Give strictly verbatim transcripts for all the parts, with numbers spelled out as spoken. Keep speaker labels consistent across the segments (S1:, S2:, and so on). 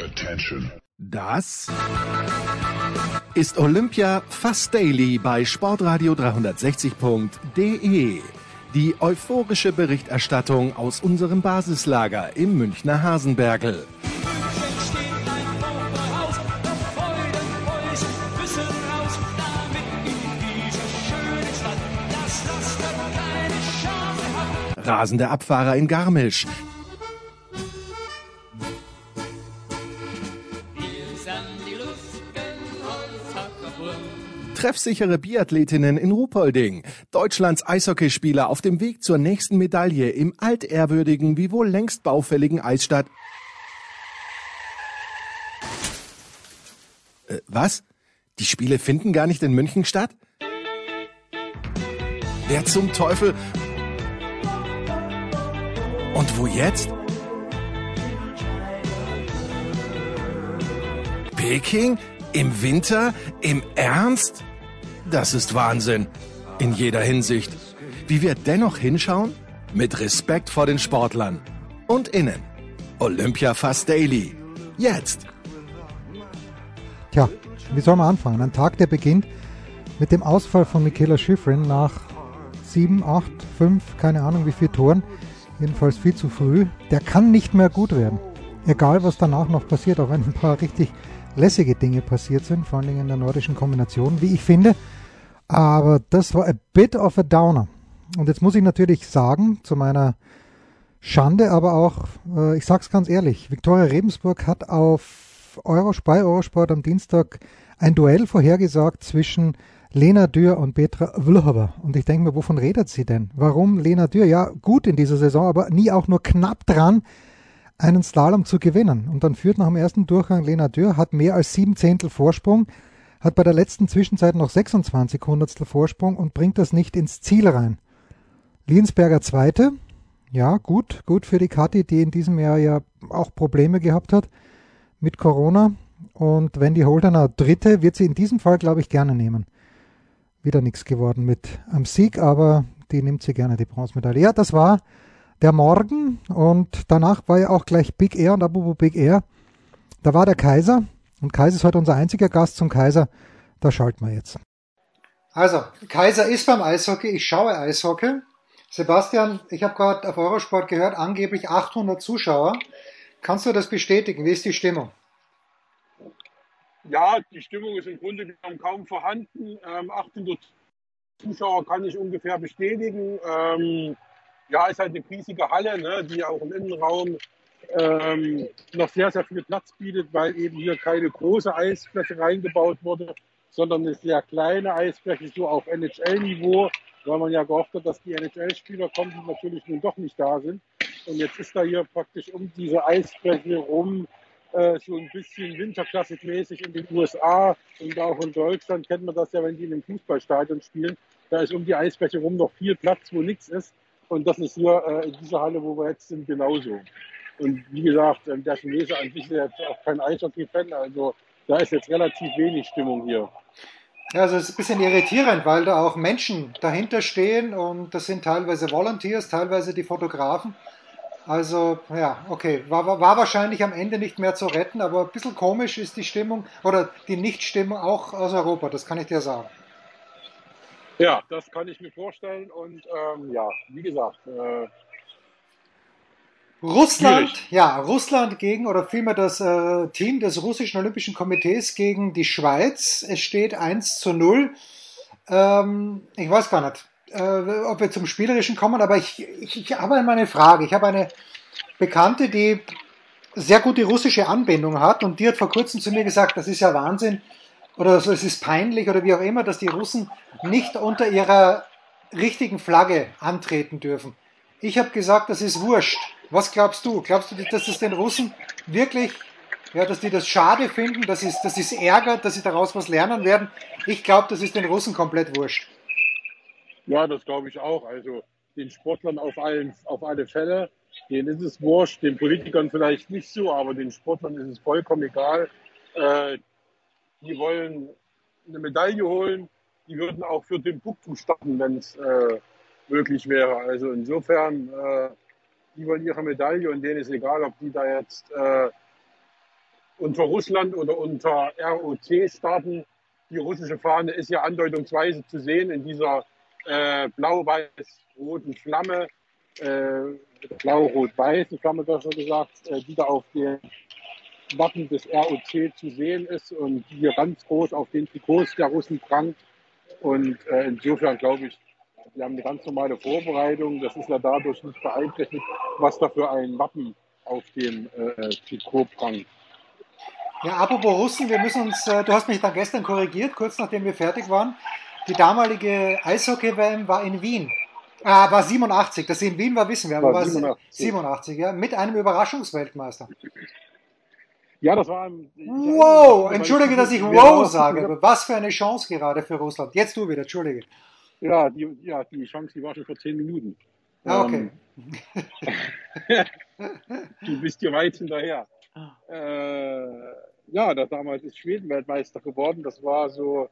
S1: Attention.
S2: Das ist Olympia Fast Daily bei sportradio dreihundertsechzig punkt de. Die euphorische Berichterstattung aus unserem Basislager im Münchner Hasenbergl. Rasende Abfahrer in Garmisch. Treffsichere Biathletinnen in Ruhpolding. Deutschlands Eishockeyspieler auf dem Weg zur nächsten Medaille im altehrwürdigen, wie wohl längst baufälligen Eisstadt. Äh, was? Die Spiele finden gar nicht in München statt? Wer zum Teufel? Und wo jetzt? Peking? Im Winter? Im Ernst? Das ist Wahnsinn. In jeder Hinsicht. Wie wir dennoch hinschauen? Mit Respekt vor den Sportlern. Und innen. Olympia Fast Daily. Jetzt.
S3: Tja, wie soll man anfangen? Ein Tag, der beginnt mit dem Ausfall von Mikaela Shiffrin nach sieben, acht, fünf, keine Ahnung wie viele Toren. Jedenfalls viel zu früh. Der kann nicht mehr gut werden. Egal, was danach noch passiert, auch wenn ein paar richtig lässige Dinge passiert sind, vor allen Dingen in der nordischen Kombination, wie ich finde. Aber das war a bit of a downer. Und jetzt muss ich natürlich sagen, zu meiner Schande, aber auch, äh, ich sag's ganz ehrlich, Viktoria Rebensburg hat auf Eurosport, bei Eurosport am Dienstag ein Duell vorhergesagt zwischen Lena Dürr und Petra Vlhova. Und ich denke mir, wovon redet sie denn? Warum Lena Dürr? Ja, gut in dieser Saison, aber nie auch nur knapp dran, einen Slalom zu gewinnen. Und dann führt nach dem ersten Durchgang Lena Dürr, hat mehr als sieben Zehntel Vorsprung, hat bei der letzten Zwischenzeit noch sechsundzwanzig Hundertstel Vorsprung und bringt das nicht ins Ziel rein. Liensberger Zweite, ja gut, gut für die Kathi, die in diesem Jahr ja auch Probleme gehabt hat mit Corona. Und Wendy Holdener Dritte wird sie in diesem Fall, glaube ich, gerne nehmen. Wieder nichts geworden mit am Sieg, aber die nimmt sie gerne, die Bronzemedaille. Ja, das war der Morgen und danach war ja auch gleich Big Air und apropos Big Air, da war der Kaiser und Kaiser ist heute unser einziger Gast zum Kaiser, da schalten wir jetzt. Also, Kaiser ist beim Eishockey, ich schaue Eishockey. Sebastian, ich habe gerade auf Eurosport gehört, angeblich achthundert Zuschauer. Kannst du das bestätigen? Wie ist die Stimmung?
S4: Ja, die Stimmung ist im Grunde genommen kaum vorhanden. Ähm, achthundert Zuschauer kann ich ungefähr bestätigen. Ähm, ja, ist halt eine riesige Halle, ne, die auch im Innenraum ähm, noch sehr, sehr viel Platz bietet, weil eben hier keine große Eisfläche reingebaut wurde, sondern eine sehr kleine Eisfläche, so auf N H L-Niveau, weil man ja gehofft hat, dass die N H L-Spieler kommen, die natürlich nun doch nicht da sind. Und jetzt ist da hier praktisch um diese Eisfläche rum äh, so ein bisschen winterklassikmäßig in den U S A und auch in Deutschland kennt man das ja, wenn die in einem Fußballstadion spielen. Da ist um die Eisfläche rum noch viel Platz, wo nichts ist. Und das ist hier äh, in dieser Halle, wo wir jetzt sind, genauso. Und wie gesagt, der Chinese an sich ist jetzt auch kein Eishockey-Fan, also da ist jetzt relativ wenig Stimmung hier.
S3: Ja, also es ist ein bisschen irritierend, weil da auch Menschen dahinter stehen und das sind teilweise Volunteers, teilweise die Fotografen. Also, ja, okay, war, war, war wahrscheinlich am Ende nicht mehr zu retten, aber ein bisschen komisch ist die Stimmung oder die Nichtstimmung auch aus Europa, das kann ich dir sagen.
S4: Ja, das kann ich mir vorstellen und ähm, ja, wie gesagt, äh,
S3: Russland,
S4: schwierig.
S3: ja, Russland gegen, oder vielmehr das äh, Team des russischen Olympischen Komitees gegen die Schweiz. Es steht eins zu null. Ähm, ich weiß gar nicht, äh, ob wir zum Spielerischen kommen, aber ich, ich, ich habe einmal eine Frage. Ich habe eine Bekannte, die sehr gute russische Anbindung hat und die hat vor kurzem zu mir gesagt, das ist ja Wahnsinn oder es ist peinlich oder wie auch immer, dass die Russen nicht unter ihrer richtigen Flagge antreten dürfen. Ich habe gesagt, das ist wurscht. Was glaubst du? Glaubst du, dass es den Russen wirklich, ja, dass die das schade finden, dass es, dass es ärgert, dass sie daraus was lernen werden? Ich glaube, das ist den Russen komplett wurscht.
S4: Ja, das glaube ich auch. Also den Sportlern auf, allen, auf alle Fälle, denen ist es wurscht, den Politikern vielleicht nicht so, aber den Sportlern ist es vollkommen egal. Äh, die wollen eine Medaille holen, die würden auch für Timbuktu starten, wenn es äh, möglich wäre. Also insofern, äh, die wollen ihre Medaille und denen ist egal, ob die da jetzt äh, unter Russland oder unter R O C-Staaten. Die russische Fahne ist ja andeutungsweise zu sehen in dieser äh, blau-weiß-roten Flamme, äh, blau-rot-weiße Flamme, besser gesagt, äh, die da auf dem Wappen des R O C zu sehen ist und die hier ganz groß auf den Trikots der Russen prangt. Und äh, insofern glaube ich, wir haben eine ganz normale Vorbereitung. Das ist ja dadurch nicht beeinträchtigt, was da für ein Wappen auf dem äh, Trikot prangt.
S3: Ja, apropos Russen, wir müssen uns, äh, du hast mich dann gestern korrigiert, kurz nachdem wir fertig waren. Die damalige Eishockey-W M war in Wien. Ah, war siebenundachtzig. Dass sie in Wien war, wissen wir, aber war, war siebenundachtzig. siebenundachtzig, ja, mit einem Überraschungsweltmeister.
S4: Ja, das war ein...
S3: Wow, entschuldige, dass ich wow sage, aber was für eine Chance gerade für Russland. Jetzt du wieder, entschuldige.
S4: Ja, die, ja, die Chance, die war schon vor zehn Minuten.
S3: Ah, okay.
S4: Ähm, du bist hier weit hinterher. Äh, ja, da damals ist Schweden Weltmeister geworden. Das war so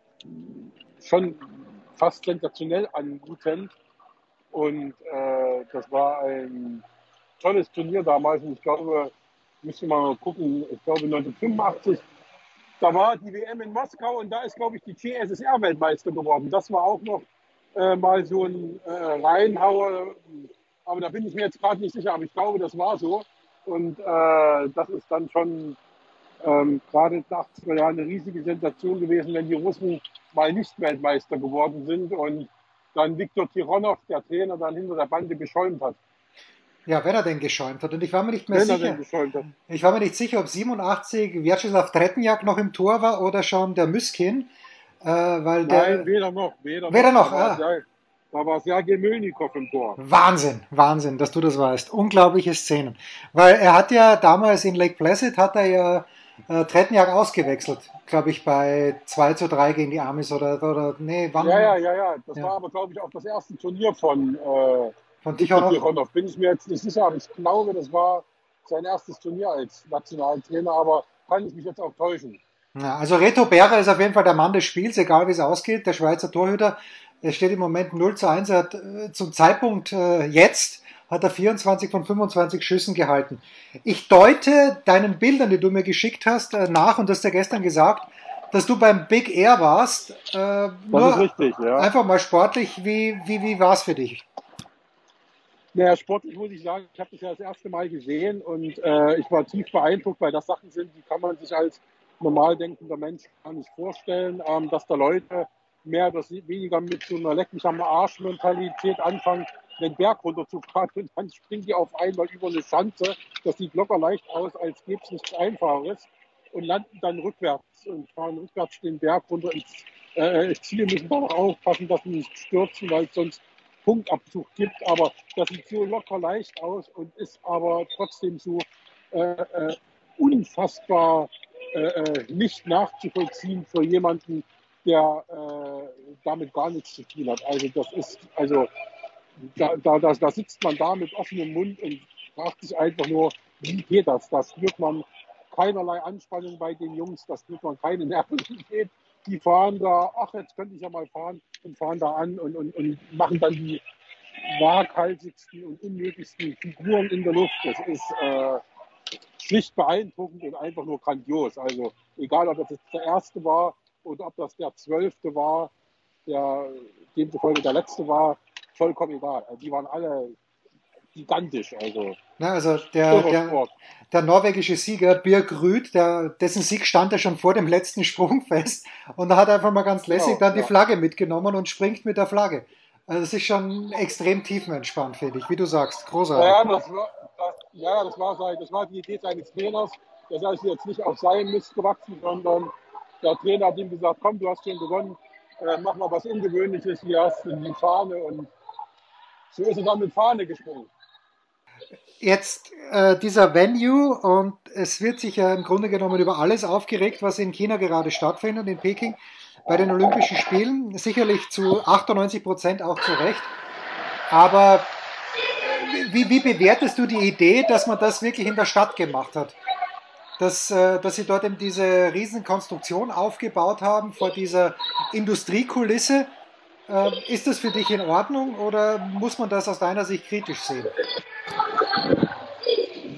S4: schon fast sensationell anmutend. Und äh, das war ein tolles Turnier damals. Und ich glaube, müssen wir mal gucken, ich glaube neunzehnhundertfünfundachtzig, da war die W M in Moskau und da ist, glaube ich, die C S S R Weltmeister geworden. Das war auch noch äh, mal so ein äh, Reinhauer, aber da bin ich mir jetzt gerade nicht sicher, aber ich glaube, das war so. Und äh, das ist dann schon ähm, gerade in den achtziger Jahren eine riesige Sensation gewesen, wenn die Russen mal nicht Weltmeister geworden sind und dann Viktor Tironow, der Trainer, dann hinter der Bande geschäumt hat.
S3: Ja, wenn er denn geschäumt hat. Und ich war mir nicht mehr
S4: wenn
S3: sicher.
S4: Er denn geschäumt hat.
S3: Ich war mir nicht sicher, ob siebenundachtzig Vyacheslav Tretiak noch im Tor war oder schon der Müskin. Äh, weil der,
S4: Nein, weder noch. Weder,
S3: weder noch,
S4: noch.
S3: noch
S4: Da,
S3: ah.
S4: war, da war Sergej Melnikov im Tor.
S3: Wahnsinn, Wahnsinn, dass du das weißt. Unglaubliche Szenen. Weil er hat ja damals in Lake Placid, hat er ja äh, Tretiak ausgewechselt. Glaube ich, bei zwei zu drei gegen die Amis oder, oder nee, wann?
S4: Ja, ja, ja, ja. Das
S3: ja.
S4: war aber, glaube ich, auch das erste Turnier von... Äh,
S3: Von Tikhonov?
S4: Bin ich mir jetzt nicht sicher, aber ich glaube, das war sein erstes Turnier als Nationaltrainer, aber kann ich mich jetzt auch täuschen.
S3: Ja, also Reto Berra ist auf jeden Fall der Mann des Spiels, egal wie es ausgeht. Der Schweizer Torhüter, es steht im Moment null zu eins. Er hat äh, zum Zeitpunkt äh, jetzt hat er vierundzwanzig von fünfundzwanzig Schüssen gehalten. Ich deute deinen Bildern, die du mir geschickt hast, äh, nach und hast ja gestern gesagt, dass du beim Big Air warst. Äh,
S4: das
S3: nur
S4: ist richtig, ja.
S3: Einfach mal sportlich, wie, wie, wie war es für dich?
S4: Naja, sportlich muss ich sagen, ich habe das ja das erste Mal gesehen und äh, ich war tief beeindruckt, weil das Sachen sind, die kann man sich als normal denkender Mensch gar nicht vorstellen, ähm, dass da Leute mehr oder weniger mit so einer Leck mich am Arsch-Mentalität anfangen, den Berg runterzufahren und dann springen die auf einmal über eine Schanze. Das sieht locker leicht aus, als gäbe es nichts Einfaches und landen dann rückwärts und fahren rückwärts den Berg runter ins äh, Ziel, müssen dann auch aufpassen, dass sie nicht stürzen, weil es sonst Punktabzug gibt, aber das sieht so locker leicht aus und ist aber trotzdem so äh, äh, unfassbar äh, nicht nachzuvollziehen für jemanden, der äh, damit gar nichts zu tun hat. Also das ist, also da, da, da sitzt man da mit offenem Mund und fragt sich einfach nur, wie geht das? Da spürt man keinerlei Anspannung bei den Jungs, da spürt man keine Nervosität. Die fahren da, ach, jetzt könnte ich ja mal fahren und fahren da an und, und, und machen dann die waghalsigsten und unmöglichsten Figuren in der Luft. Das ist äh, schlicht beeindruckend und einfach nur grandios. Also egal, ob das jetzt der erste war oder ob das der zwölfte war, der demzufolge der letzte war, vollkommen egal. Also die waren alle gigantisch. Also,
S3: ja, also der, der, der norwegische Sieger Birk Rüd, der, dessen Sieg stand ja schon vor dem letzten Sprung fest und da hat er einfach mal ganz lässig genau, dann die ja. Flagge mitgenommen und springt mit der Flagge. Also das ist schon extrem tiefenentspannt, finde ich, wie du sagst. Großartig.
S4: Ja, das war, das, ja, das war, sein, das war die Idee seines Trainers. Das heißt jetzt nicht auf seinen Mist gewachsen, sondern der Trainer hat ihm gesagt, komm, du hast schon gewonnen, äh, mach mal was Ungewöhnliches, hier hast du die Fahne und so ist er dann mit Fahne gesprungen.
S3: Jetzt äh, dieser Venue und es wird sich ja im Grunde genommen über alles aufgeregt, was in China gerade stattfindet, in Peking, bei den Olympischen Spielen. Sicherlich zu achtundneunzig Prozent auch zu Recht. Aber wie, wie bewertest du die Idee, dass man das wirklich in der Stadt gemacht hat? Dass, äh, dass sie dort eben diese Riesenkonstruktion aufgebaut haben vor dieser Industriekulisse. Äh, ist das für dich in Ordnung oder muss man das aus deiner Sicht kritisch sehen?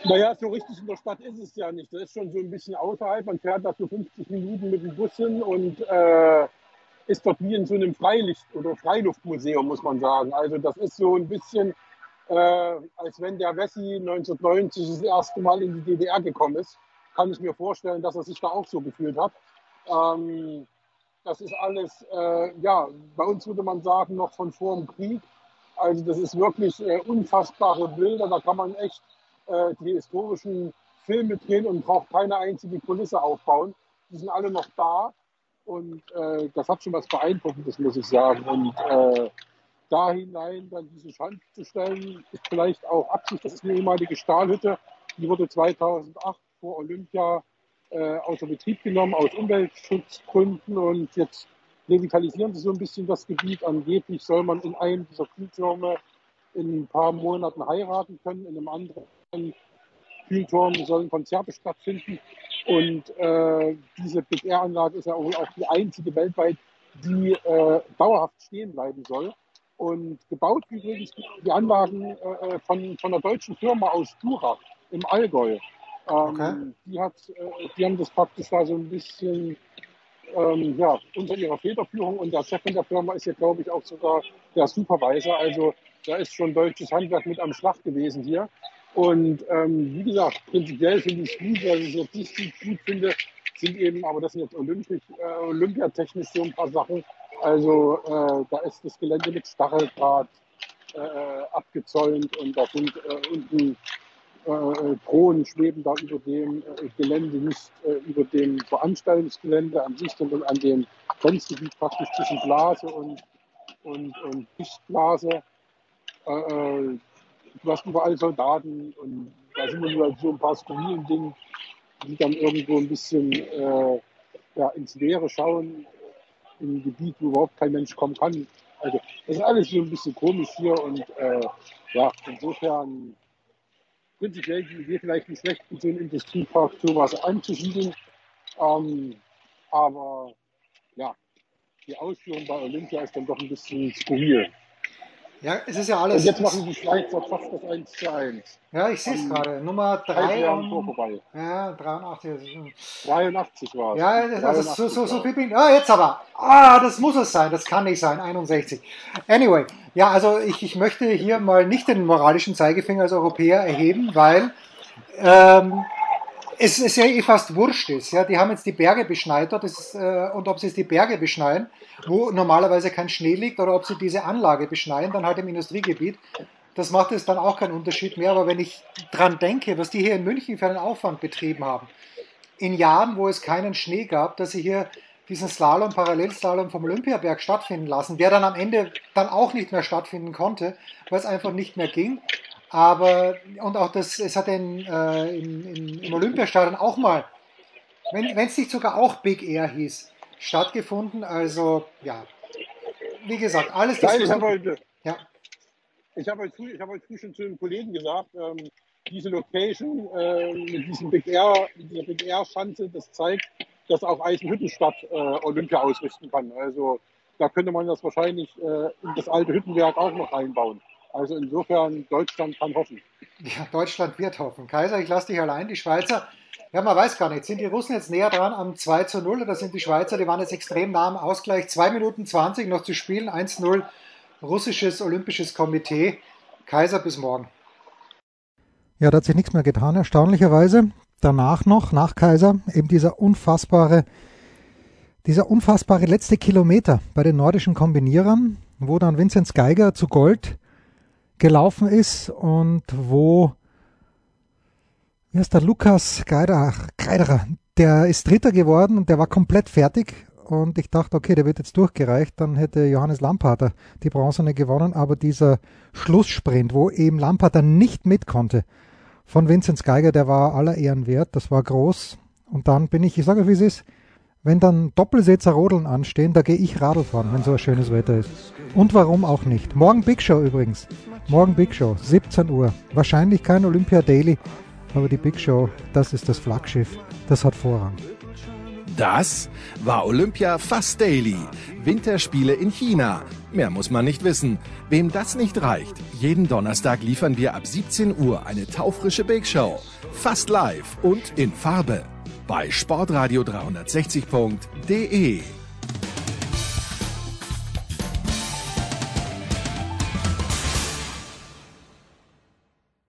S4: Naja, so richtig in der Stadt ist es ja nicht. Das ist schon so ein bisschen außerhalb. Man fährt da so fünfzig Minuten mit dem Bus hin und äh, ist dort wie in so einem Freilicht- oder Freiluftmuseum, muss man sagen. Also das ist so ein bisschen, äh, als wenn der Wessi neunzehnhundertneunzig das erste Mal in die D D R gekommen ist. Kann ich mir vorstellen, dass er sich da auch so gefühlt hat. Ähm, das ist alles, äh, ja, bei uns würde man sagen, noch von vor dem Krieg. Also das ist wirklich äh, unfassbare Bilder. Da kann man echt äh, die historischen Filme drehen und braucht keine einzige Kulisse aufbauen. Die sind alle noch da. Und äh, das hat schon was Beeindruckendes, muss ich sagen. Und äh, da hinein dann diese Schand zu stellen, ist vielleicht auch Absicht. Das ist eine ehemalige Stahlhütte. Die wurde zweitausendacht vor Olympia äh, außer Betrieb genommen, aus Umweltschutzgründen. Und jetzt revitalisieren sie so ein bisschen das Gebiet. Angeblich soll man in einem dieser Kühltürme in ein paar Monaten heiraten können. In einem anderen Kühlturm sollen Konzerte stattfinden. Und äh, diese Big Air-Anlage ist ja auch, auch die einzige weltweit, die äh, dauerhaft stehen bleiben soll. Und gebaut übrigens die Anlagen äh, von, von einer deutschen Firma aus Durach im Allgäu. Ähm, okay. die, hat, äh, die haben das praktisch da so ein bisschen ähm, ja, unter ihrer Federführung. Und der Chef von der Firma ist ja, glaube ich, auch sogar der Supervisor. Also da ist schon deutsches Handwerk mit am Schlag gewesen hier. Und ähm, wie gesagt, prinzipiell finde ich es gut, was ich jetzt nicht gut finde, sind eben, aber das sind jetzt olympisch, äh, olympiatechnisch so ein paar Sachen. Also äh, da ist das Gelände mit Stacheldraht äh, abgezäunt und da sind äh, unten äh, Drohnen schweben da über dem äh, Gelände, nicht äh, über dem Veranstaltungsgelände an sich, sondern an dem Grenzgebiet praktisch zwischen Blase und, und, und Dichtblase. Äh, Du hast überall Soldaten und da sind nur so ein paar skurrilen Dinge, die dann irgendwo ein bisschen äh, ja, ins Leere schauen, im Gebiet, wo überhaupt kein Mensch kommen kann. Also das ist alles so ein bisschen komisch hier und äh, ja, insofern prinzipiell die Idee vielleicht nicht schlecht, in so einem Industriepark sowas anzusiedeln. Ähm, aber ja, die Ausführung bei Olympia ist dann doch ein bisschen skurril.
S3: Ja, es ist ja alles.
S4: Und jetzt machen die Schweizer fast das eins zu eins.
S3: Ja, ich sehe es gerade. Nummer drei.
S4: vorbei.
S3: Ja, dreiundachtzig.
S4: dreiundachtzig war es.
S3: Ja, das, also so, so, so viel bin ich. Ah, jetzt aber. Ah, das muss es sein. Das kann nicht sein. einundsechzig. Anyway. Ja, also ich, ich möchte hier mal nicht den moralischen Zeigefinger als Europäer erheben, weil ähm, es, es ja eh fast wurscht ist. Ja, die haben jetzt die Berge beschneit dort, das ist, äh, und ob sie jetzt die Berge beschneien, wo normalerweise kein Schnee liegt, oder ob sie diese Anlage beschneien, dann halt im Industriegebiet, das macht jetzt dann auch keinen Unterschied mehr. Aber wenn ich dran denke, was die hier in München für einen Aufwand betrieben haben, in Jahren, wo es keinen Schnee gab, dass sie hier diesen Slalom, Parallelslalom vom Olympiaberg stattfinden lassen, der dann am Ende dann auch nicht mehr stattfinden konnte, weil es einfach nicht mehr ging. Aber, und auch das, es hat in, äh, in, in, im Olympiastadion auch mal, wenn es nicht sogar auch Big Air hieß, stattgefunden. Also, ja, wie gesagt, alles das.
S4: Nein, ich habe heute,
S3: ja.
S4: ich habe heute, früh, ich habe heute früh schon zu den Kollegen gesagt, ähm, diese Location äh, mit diesem Big Air, mit dieser Big Air Schanze, das zeigt, dass auch Eisenhüttenstadt äh, Olympia ausrichten kann. Also da könnte man das wahrscheinlich äh, in das alte Hüttenwerk auch noch reinbauen. Also insofern, Deutschland kann hoffen.
S3: Ja, Deutschland wird hoffen. Kaiser, ich lasse dich allein. Die Schweizer, ja, man weiß gar nicht, sind die Russen jetzt näher dran am zwei zu null oder sind die Schweizer, die waren jetzt extrem nah am Ausgleich. zwei Minuten zwanzig noch zu spielen, eins zu null, russisches Olympisches Komitee. Kaiser, bis morgen. Ja, da hat sich nichts mehr getan, erstaunlicherweise. Danach noch, nach Kaiser, eben dieser unfassbare, dieser unfassbare letzte Kilometer bei den nordischen Kombinierern, wo dann Vinzenz Geiger zu Gold gelaufen ist und wo, wie heißt der, Lukas Kreiderer, der ist Dritter geworden und der war komplett fertig und ich dachte, okay, der wird jetzt durchgereicht, dann hätte Johannes Lampater die Bronzene gewonnen, aber dieser Schlusssprint, wo eben Lampater nicht mit konnte, von Vinzenz Geiger, der war aller Ehren wert, das war groß und dann bin ich, ich sage euch, wie es ist, wenn dann Doppelsitzer Rodeln anstehen, da gehe ich Radl fahren, wenn so ein schönes Wetter ist. Und warum auch nicht. Morgen Big Show übrigens. Morgen Big Show, siebzehn Uhr. Wahrscheinlich kein Olympia Daily, aber die Big Show, das ist das Flaggschiff. Das hat Vorrang.
S2: Das war Olympia Fast Daily. Winterspiele in China. Mehr muss man nicht wissen. Wem das nicht reicht, jeden Donnerstag liefern wir ab siebzehn Uhr eine taufrische Big Show. Fast live und in Farbe. Bei sportradio dreihundertsechzig punkt de.